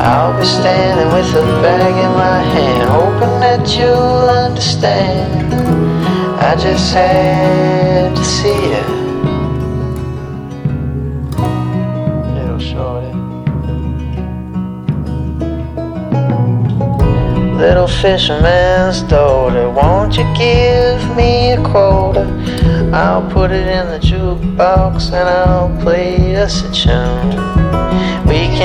I'll be standing with a bag in my hand, hoping that you'll understand. I just had to see you, little shorty. Little fisherman's daughter, won't you give me a quarter? I'll put it in the jukebox and I'll play us a tune. We can